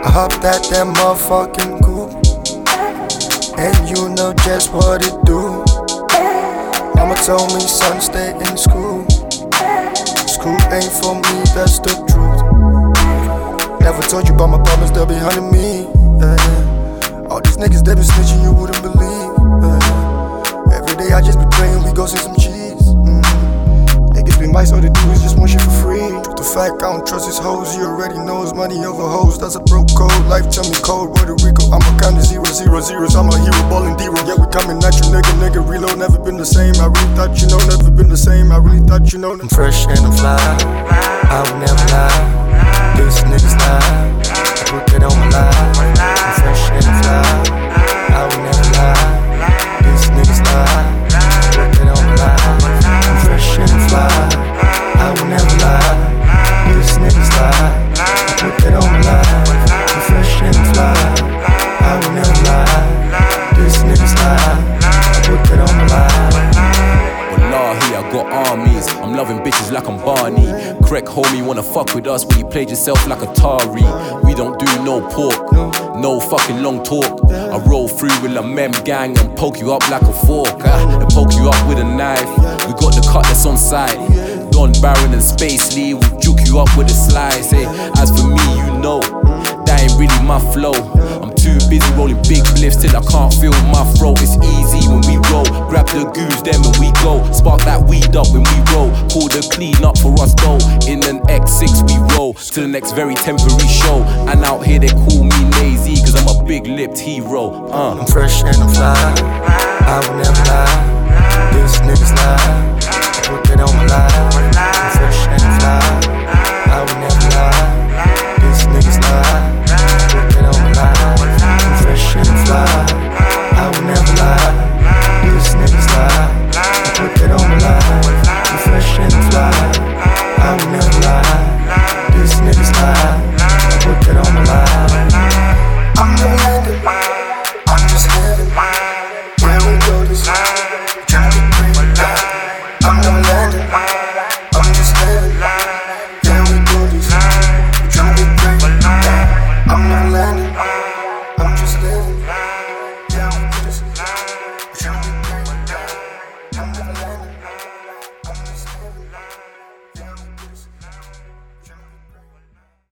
I hopped at that motherfucking coupe, and you know just what it do. Mama told me, son, stay in school. School ain't for me, that's the truth. Never told you about my problems, they'll be hunting me. All these niggas, they been snitching, you wouldn't believe. Every day I just be praying, we go see some cheese. Niggas be mice, all they do is just want shit for free. Truth to fact, I don't trust his hoes, he already knows. Money over hoes, that's a broke code. Life tell me cold, Puerto Rico, I'm a kind of 0, 0, 0s. I'm a hero, ballin' D-roll. Yeah, we coming at you, nigga, reload. Never been the same, I really thought you know. Never been the same, I really thought you know. I'm fresh and I'm fly, I would never lie. This nigga's lie, I put that on my life. I'm fresh and I'm fly, I would never lie. This nigga's lie, I put that on my life. I'm fresh and I'm fly, I would never lie. This nigga's lie, I put that on my life. I'm fresh and I'm fly, I would never lie. This nigga's lie, I put that on my life. Wallahi, I got armies. I'm loving bitches like I'm Barney. Crack homie wanna fuck with us, but you played yourself like Atari. We don't do no pork, no fucking long talk. I roll through with a mem gang and poke you up like a fork. And poke you up with a knife. We got the cutlass on side. Don Baron and Space Lee will juke you up with a slice. Hey, as for me, you know, that ain't really my flow. I'm too busy rolling big bliffs till I can't feel my throat. It's easy when we roll. Grab the goose, then when we go. Spark that weed up when we roll. Call the clean up for us though. In an X6 we roll to the next very temporary show. And out here they call me lazy, cause I'm a big lipped hero. I'm fresh and I'm fly, I would never lie. This nigga's lie, I put that on my life.